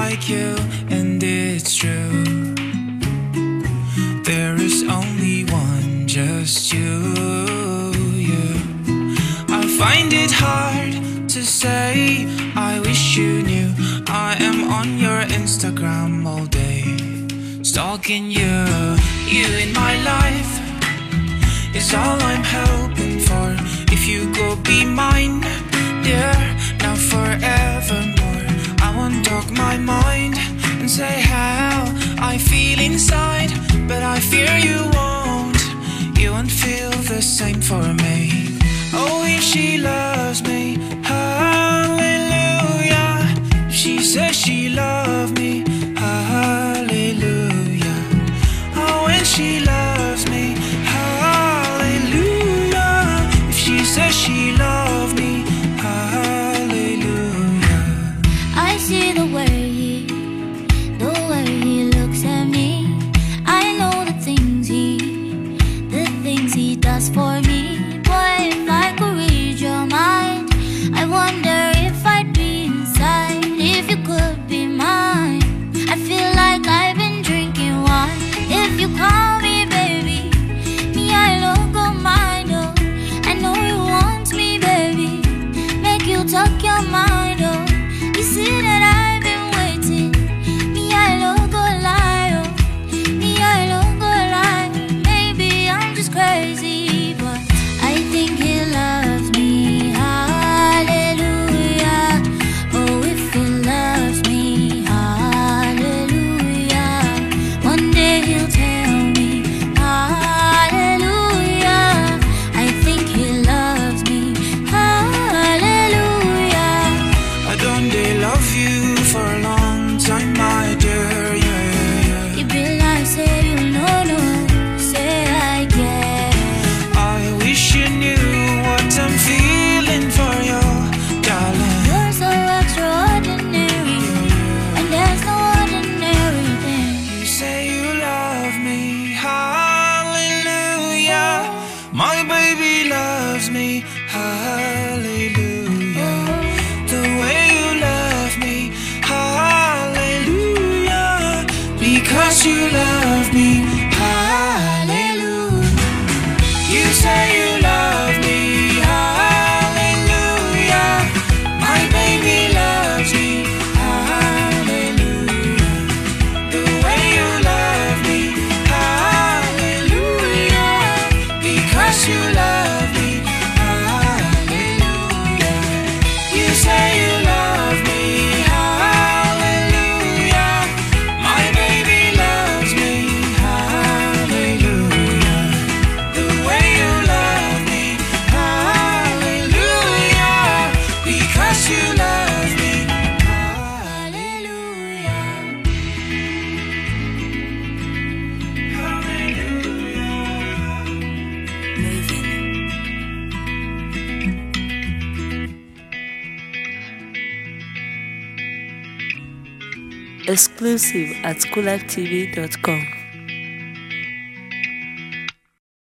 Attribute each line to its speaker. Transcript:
Speaker 1: like you, and it's true. There is only one, just you. I find it hard to say, I wish you knew. I am on your Instagram all day, stalking you. You in my life is all I'm hoping for. If you go be mine, dear, now forevermore. I won't talk my mind and say how I feel inside, but I fear you won't feel the same for me. Oh, if she loves me, hallelujah. If she says she loves me, hallelujah. Oh, when she loves me, hallelujah. If she says she loves me, hallelujah.
Speaker 2: I see the way he looks at me. I know the things he does for me. Boy, if I could read your mind, I wonder if I'd be inside. If you could be mine, I feel like I've been drinking wine. If you call me baby, me I don't go mind. Oh, I know you want me, baby. Make you talk your mind. Oh, you see that I've been waiting. Me I don't go lie. Oh, me I don't go lie. Maybe I'm just crazy, but I think he loves me. Hallelujah. Oh, if he loves me, hallelujah. One day he'll tell me, hallelujah. I think he loves me, hallelujah.
Speaker 1: I don't they love you for a long time, my dear, yeah.
Speaker 2: You be like, say you know, no, say I get.
Speaker 1: I wish you knew what I'm feeling for you, darling.
Speaker 2: You're so extraordinary, and there's no ordinary thing.
Speaker 1: You say you love me, hallelujah. My baby loves me, hallelujah. The way you love me, hallelujah. Because you love me, hallelujah. You say you love me, hallelujah. My baby loves me, hallelujah. The way you love me, hallelujah. Because you love me, hallelujah. You say you love me, hallelujah. My baby loves me, hallelujah. The way you love me, hallelujah. Because you love me, hallelujah.
Speaker 3: Exclusive at coolivetv.com.